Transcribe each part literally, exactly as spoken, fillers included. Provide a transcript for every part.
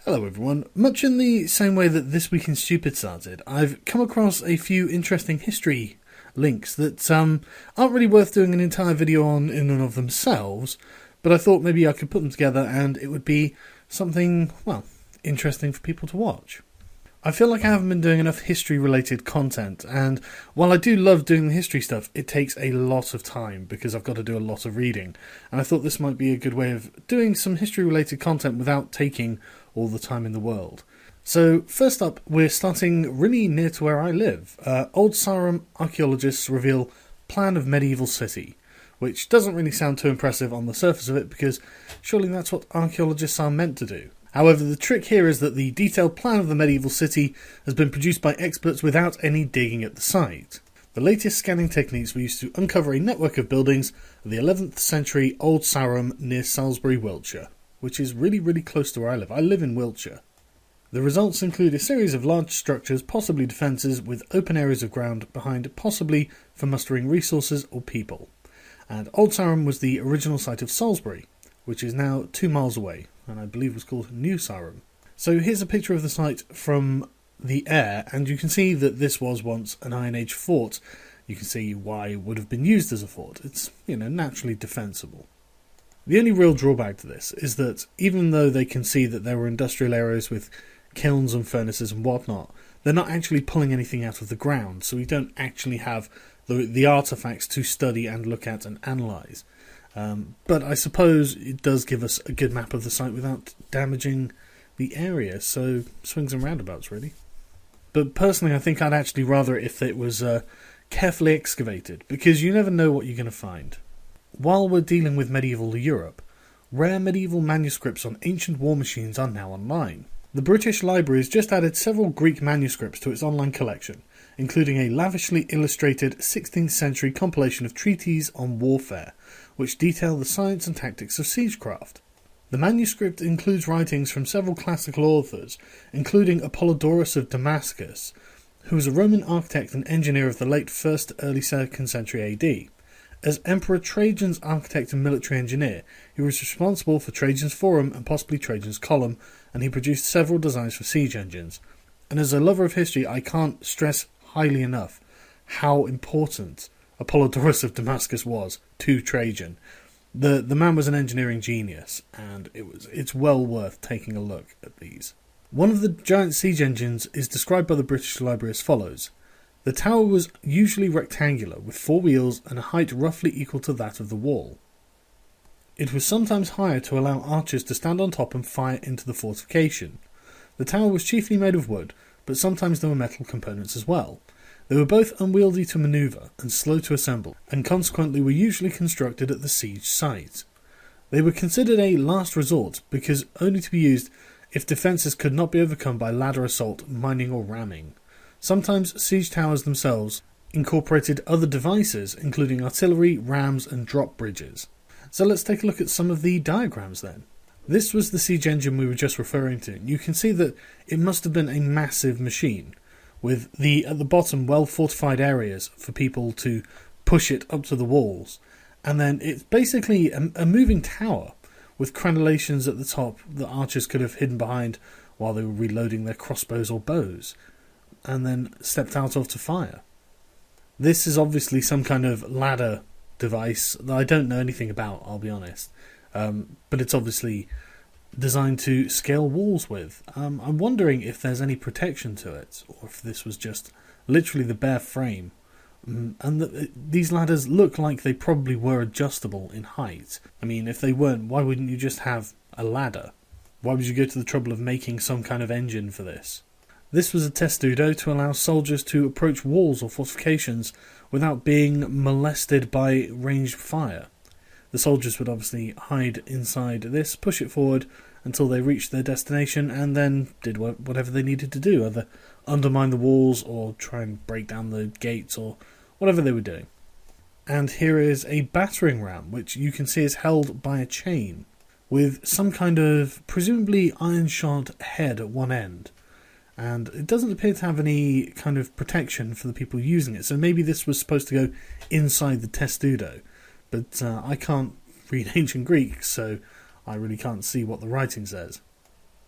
Hello everyone. Much in the same way that This Week in Stupid started, I've come across a few interesting history links that um, aren't really worth doing an entire video on in and of themselves, but I thought maybe I could put them together and it would be something, well, interesting for people to watch. I feel like I haven't been doing enough history-related content, and while I do love doing the history stuff, it takes a lot of time because I've got to do a lot of reading, and I thought this might be a good way of doing some history-related content without taking all the time in the world. So, first up, we're starting really near to where I live. Uh, Old Sarum archaeologists reveal plan of medieval city, which doesn't really sound too impressive on the surface of it because surely that's what archaeologists are meant to do. However, the trick here is that the detailed plan of the medieval city has been produced by experts without any digging at the site. The latest scanning techniques were used to uncover a network of buildings of the eleventh century Old Sarum near Salisbury, Wiltshire, which is really, really close to where I live. I live in Wiltshire. The results include a series of large structures, possibly defences, with open areas of ground behind, possibly for mustering resources or people. And Old Sarum was the original site of Salisbury, which is now two miles away, and I believe was called New Sarum. So here's a picture of the site from the air, and you can see that this was once an Iron Age fort. You can see why it would have been used as a fort. It's, you know, naturally defensible. The only real drawback to this is that even though they can see that there were industrial areas with kilns and furnaces and whatnot, they're not actually pulling anything out of the ground, so we don't actually have the, the artefacts to study and look at and analyse. Um, but I suppose it does give us a good map of the site without damaging the area, so swings and roundabouts really. But personally I think I'd actually rather it if it was uh, carefully excavated, because you never know what you're going to find. While we're dealing with medieval Europe, rare medieval manuscripts on ancient war machines are now online. The British Library has just added several Greek manuscripts to its online collection, including a lavishly illustrated sixteenth century compilation of treatises on warfare, which detail the science and tactics of siegecraft. The manuscript includes writings from several classical authors, including Apollodorus of Damascus, who was a Roman architect and engineer of the late first to early second century A D. As Emperor Trajan's architect and military engineer, he was responsible for Trajan's Forum and possibly Trajan's Column, and he produced several designs for siege engines. And as a lover of history, I can't stress highly enough how important Apollodorus of Damascus was to Trajan. The the man was an engineering genius, and it was it's well worth taking a look at these. One of the giant siege engines is described by the British Library as follows. The tower was usually rectangular, with four wheels and a height roughly equal to that of the wall. It was sometimes higher to allow archers to stand on top and fire into the fortification. The tower was chiefly made of wood, but sometimes there were metal components as well. They were both unwieldy to manoeuvre and slow to assemble, and consequently were usually constructed at the siege site. They were considered a last resort because only to be used if defences could not be overcome by ladder assault, mining or ramming. Sometimes siege towers themselves incorporated other devices, including artillery, rams and drop bridges. So let's take a look at some of the diagrams then. This was the siege engine we were just referring to. You can see that it must have been a massive machine, with the at the bottom well fortified areas for people to push it up to the walls. And then it's basically a, a moving tower with crenellations at the top that archers could have hidden behind while they were reloading their crossbows or bows, and then stepped out of to fire. This is obviously some kind of ladder device that I don't know anything about, I'll be honest. Um, but it's obviously designed to scale walls with. Um, I'm wondering if there's any protection to it, or if this was just literally the bare frame. Um, and the, these ladders look like they probably were adjustable in height. I mean, if they weren't, why wouldn't you just have a ladder? Why would you go to the trouble of making some kind of engine for this? This was a testudo to allow soldiers to approach walls or fortifications without being molested by ranged fire. The soldiers would obviously hide inside this, push it forward until they reached their destination, and then did whatever they needed to do, either undermine the walls or try and break down the gates or whatever they were doing. And here is a battering ram, which you can see is held by a chain, with some kind of presumably iron-shod head at one end. And it doesn't appear to have any kind of protection for the people using it, so maybe this was supposed to go inside the testudo. But uh, I can't read ancient Greek, so I really can't see what the writing says.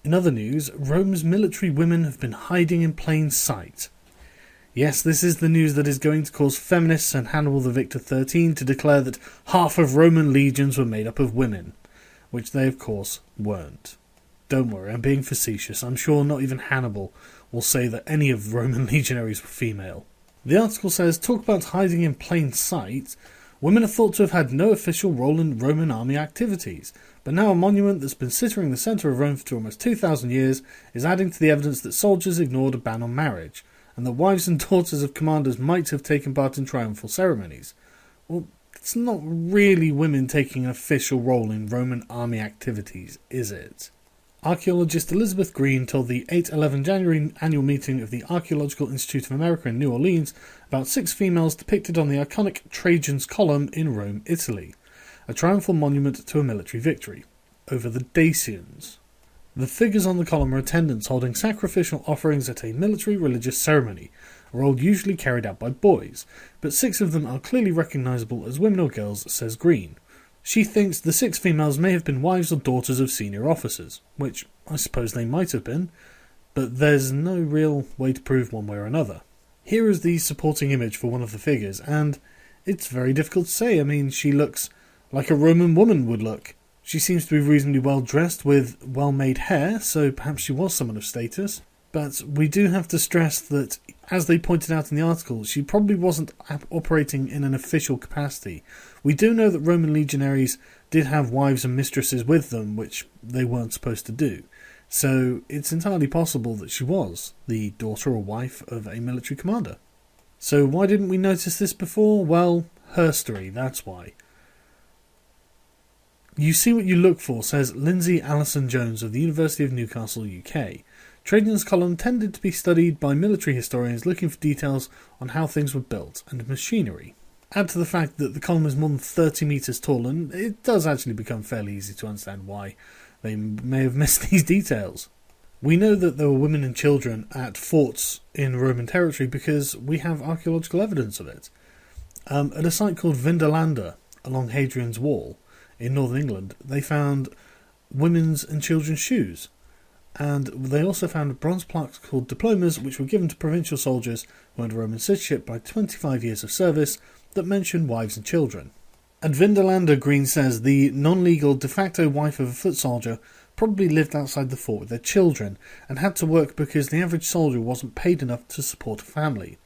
In other news, Rome's military women have been hiding in plain sight. Yes, this is the news that is going to cause feminists and Hannibal the Victor the thirteenth to declare that half of Roman legions were made up of women, which they of course weren't. Don't worry, I'm being facetious. I'm sure not even Hannibal will say that any of Roman legionaries were female. The article says, talk about hiding in plain sight. Women are thought to have had no official role in Roman army activities, but now a monument that's been sitting in the centre of Rome for almost two thousand years is adding to the evidence that soldiers ignored a ban on marriage, and that wives and daughters of commanders might have taken part in triumphal ceremonies. Well, it's not really women taking an official role in Roman army activities, is it? Archaeologist Elizabeth Green told the eight eleven January annual meeting of the Archaeological Institute of America in New Orleans about six females depicted on the iconic Trajan's Column in Rome, Italy, a triumphal monument to a military victory over the Dacians. The figures on the column are attendants holding sacrificial offerings at a military religious ceremony, a role usually carried out by boys, but six of them are clearly recognisable as women or girls, says Green. She thinks the six females may have been wives or daughters of senior officers, which I suppose they might have been, but there's no real way to prove one way or another. Here is the supporting image for one of the figures, and it's very difficult to say. I mean, she looks like a Roman woman would look. She seems to be reasonably well dressed with well-made hair, so perhaps she was someone of status. But we do have to stress that, as they pointed out in the article, she probably wasn't operating in an official capacity. We do know that Roman legionaries did have wives and mistresses with them, which they weren't supposed to do. So it's entirely possible that she was the daughter or wife of a military commander. So why didn't we notice this before? Well, herstory, that's why. You see what you look for, says Lindsay Allison-Jones of the University of Newcastle, U K. Trajan's Column tended to be studied by military historians looking for details on how things were built and machinery. Add to the fact that the column is more than thirty metres tall, and it does actually become fairly easy to understand why they may have missed these details. We know that there were women and children at forts in Roman territory because we have archaeological evidence of it. Um, at a site called Vindolanda along Hadrian's Wall in northern England, they found women's and children's shoes. And they also found bronze plaques called diplomas, which were given to provincial soldiers who earned Roman citizenship by twenty-five years of service, that mention wives and children. At Vindolanda, Green says the non-legal de facto wife of a foot soldier probably lived outside the fort with their children and had to work because the average soldier wasn't paid enough to support a family.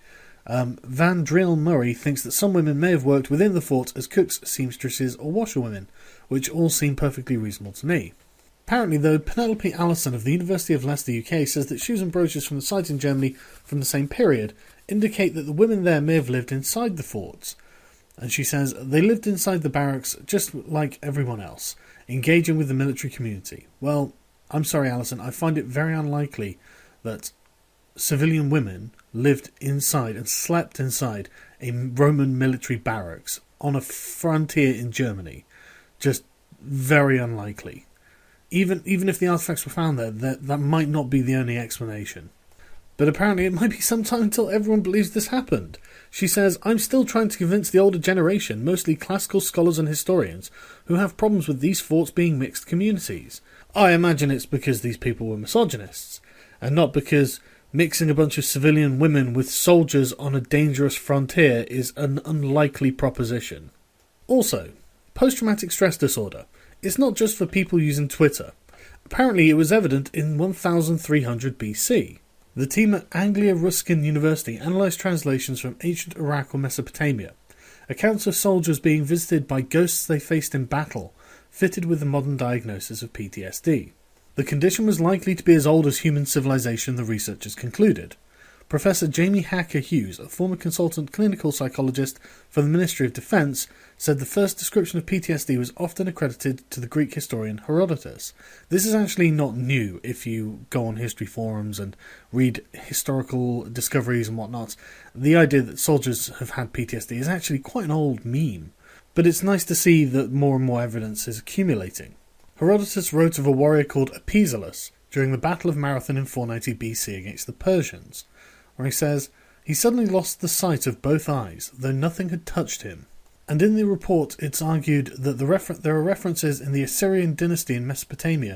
Um, Van Drill Murray thinks that some women may have worked within the fort as cooks, seamstresses or washerwomen, which all seem perfectly reasonable to me. Apparently, though, Penelope Allison of the University of Leicester, U K, says that shoes and brooches from the site in Germany from the same period indicate that the women there may have lived inside the forts. And she says they lived inside the barracks just like everyone else, engaging with the military community. Well, I'm sorry, Allison, I find it very unlikely that civilian women lived inside and slept inside a Roman military barracks on a frontier in Germany. Just very unlikely. Even even if the artifacts were found there, that, that might not be the only explanation. But apparently it might be some time until everyone believes this happened. She says, I'm still trying to convince the older generation, mostly classical scholars and historians, who have problems with these forts being mixed communities. I imagine it's because these people were misogynists, and not because mixing a bunch of civilian women with soldiers on a dangerous frontier is an unlikely proposition. Also, post-traumatic stress disorder. It's not just for people using Twitter. Apparently it was evident in one thousand three hundred B C. The team at Anglia Ruskin University analysed translations from ancient Iraq or Mesopotamia, accounts of soldiers being visited by ghosts they faced in battle, fitted with the modern diagnosis of P T S D. The condition was likely to be as old as human civilization, the researchers concluded. Professor Jamie Hacker Hughes, a former consultant clinical psychologist for the Ministry of Defence, said the first description of P T S D was often accredited to the Greek historian Herodotus. This is actually not new if you go on history forums and read historical discoveries and whatnot. The idea that soldiers have had P T S D is actually quite an old meme, but it's nice to see that more and more evidence is accumulating. Herodotus wrote of a warrior called Apizalus during the Battle of Marathon in four ninety B C against the Persians, where he says, he suddenly lost the sight of both eyes, though nothing had touched him. And in the report it's argued that the refer- there are references in the Assyrian dynasty in Mesopotamia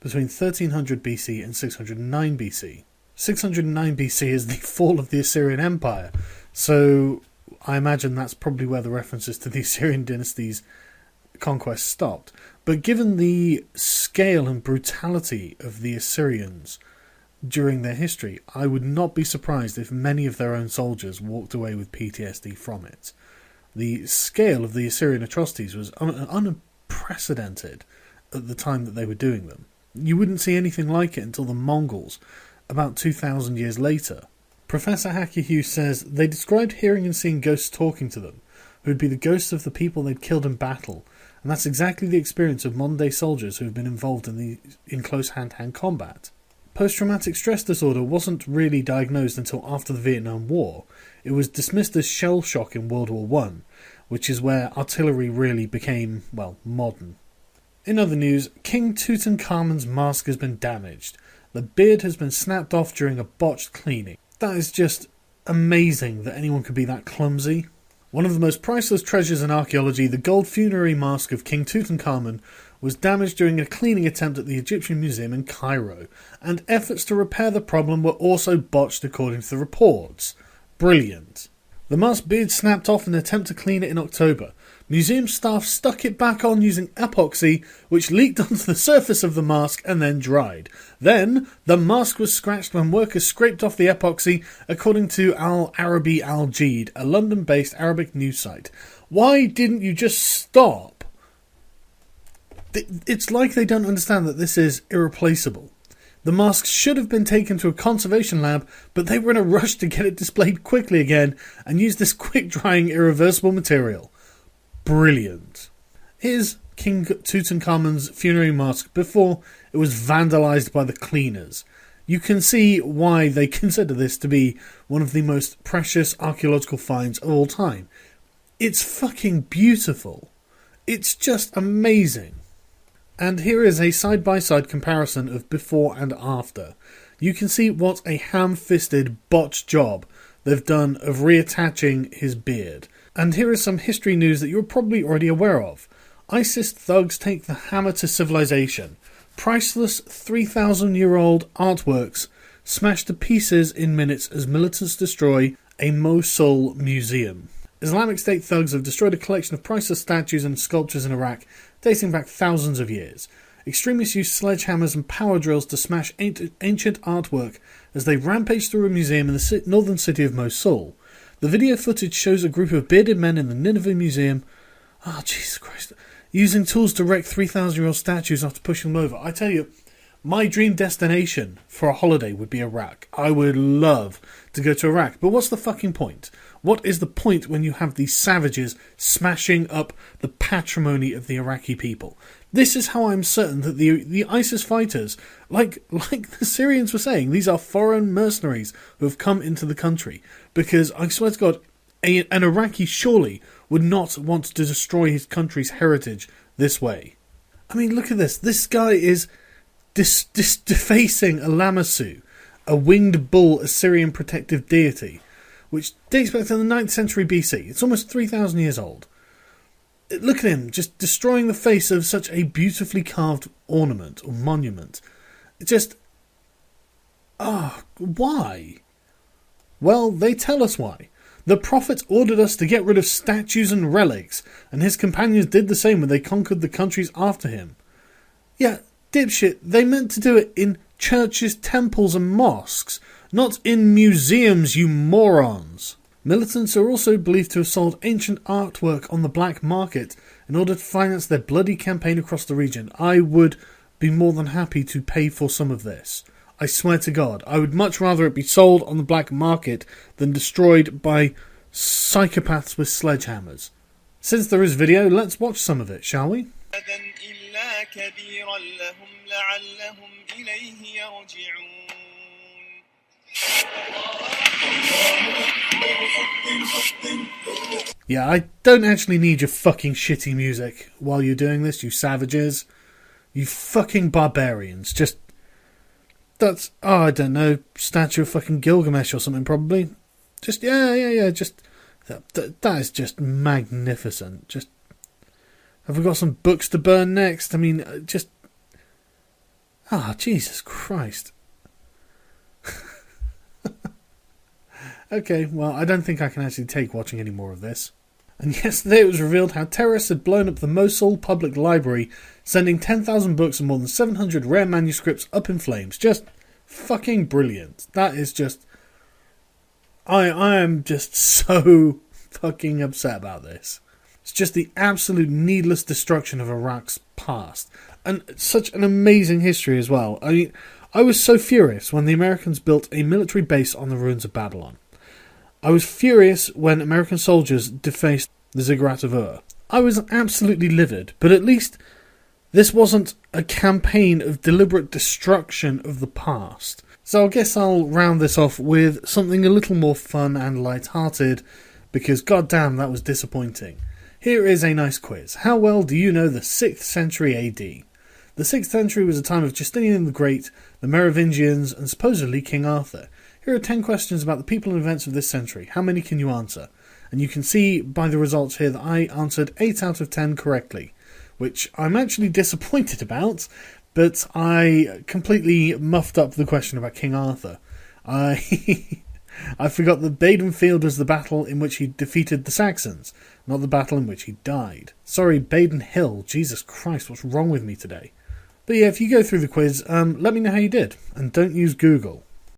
between thirteen hundred B C and six hundred nine B C. six hundred nine B C is the fall of the Assyrian Empire, so I imagine that's probably where the references to the Assyrian dynasty's conquest stopped. But given the scale and brutality of the Assyrians during their history, I would not be surprised if many of their own soldiers walked away with P T S D from it. The scale of the Assyrian atrocities was un- unprecedented at the time that they were doing them. You wouldn't see anything like it until the Mongols, about two thousand years later. Professor Hacker Hughes says they described hearing and seeing ghosts talking to them, who would be the ghosts of the people they'd killed in battle, and that's exactly the experience of modern-day soldiers who have been involved in the in close hand-to-hand combat. Post-traumatic stress disorder wasn't really diagnosed until after the Vietnam War. It was dismissed as shell shock in World War One, which is where artillery really became, well, modern. In other news, King Tutankhamun's mask has been damaged. The beard has been snapped off during a botched cleaning. That is just amazing that anyone could be that clumsy. One of the most priceless treasures in archaeology, the gold funerary mask of King Tutankhamun, was damaged during a cleaning attempt at the Egyptian Museum in Cairo, and efforts to repair the problem were also botched according to the reports. Brilliant. The mask beard snapped off in an attempt to clean it in October. Museum staff stuck it back on using epoxy, which leaked onto the surface of the mask and then dried. Then, the mask was scratched when workers scraped off the epoxy, according to Al Arabi Al Jid, a London-based Arabic news site. Why didn't you just stop? It's like they don't understand that this is irreplaceable. The mask should have been taken to a conservation lab, but they were in a rush to get it displayed quickly again and use this quick-drying, irreversible material. Brilliant. Here's King Tutankhamun's funerary mask before it was vandalised by the cleaners. You can see why they consider this to be one of the most precious archaeological finds of all time. It's fucking beautiful. It's just amazing. And here is a side-by-side comparison of before and after. You can see what a ham-fisted, botched job they've done of reattaching his beard. And here is some history news that you're probably already aware of. ISIS thugs take the hammer to civilization. Priceless three thousand year old artworks smashed to pieces in minutes as militants destroy a Mosul museum. Islamic State thugs have destroyed a collection of priceless statues and sculptures in Iraq dating back thousands of years. Extremists use sledgehammers and power drills to smash ancient artwork as they rampage through a museum in the northern city of Mosul. The video footage shows a group of bearded men in the Nineveh Museum, oh Jesus Christ, using tools to wreck three thousand year old statues after pushing them over. I tell you, my dream destination for a holiday would be Iraq. I would love to go to Iraq, but what's the fucking point? What is the point when you have these savages smashing up the patrimony of the Iraqi people? This is how I'm certain that the the ISIS fighters, like like the Syrians were saying, these are foreign mercenaries who have come into the country. Because I swear to God, a, an Iraqi surely would not want to destroy his country's heritage this way. I mean, look at this. This guy is dis, dis, defacing a lamassu, a winged bull Assyrian protective deity, which dates back to the ninth century B C. It's almost three thousand years old. Look at him, just destroying the face of such a beautifully carved ornament or monument. It just... Ah, oh, why? Well, they tell us why. The Prophet ordered us to get rid of statues and relics, and his companions did the same when they conquered the countries after him. Yeah, dipshit, they meant to do it in churches, temples and mosques, not in museums, you morons. Militants are also believed to have sold ancient artwork on the black market in order to finance their bloody campaign across the region. I would be more than happy to pay for some of this. I swear to God, I would much rather it be sold on the black market than destroyed by psychopaths with sledgehammers. Since there is video, let's watch some of it, shall we? Yeah, I don't actually need your fucking shitty music while you're doing this, you savages. You fucking barbarians. Just... That's, oh, I don't know, statue of fucking Gilgamesh or something, probably. Just, yeah, yeah, yeah, just... That, that, that is just magnificent. Just... Have we got some books to burn next? I mean, just... Ah, Jesus Christ. Okay, well, I don't think I can actually take watching any more of this. And yesterday it was revealed how terrorists had blown up the Mosul Public Library, sending ten thousand books and more than seven hundred rare manuscripts up in flames. Just fucking brilliant. That is just... I, I am just so fucking upset about this. It's just the absolute needless destruction of Iraq's past. And such an amazing history as well. I mean, I was so furious when the Americans built a military base on the ruins of Babylon. I was furious when American soldiers defaced the Ziggurat of Ur. I was absolutely livid, but at least this wasn't a campaign of deliberate destruction of the past. So I guess I'll round this off with something a little more fun and light-hearted, because goddamn that was disappointing. Here is a nice quiz. How well do you know the sixth century A D? The sixth century was a time of Justinian the Great, the Merovingians, and supposedly King Arthur. Here are ten questions about the people and events of this century. How many can you answer? And you can see by the results here that I answered eight out of ten correctly, which I'm actually disappointed about, but I completely muffed up the question about King Arthur. I I forgot that Baden Field was the battle in which he defeated the Saxons, not the battle in which he died. Sorry, Baden Hill. Jesus Christ, what's wrong with me today? But yeah, if you go through the quiz, um, let me know how you did, and don't use Google.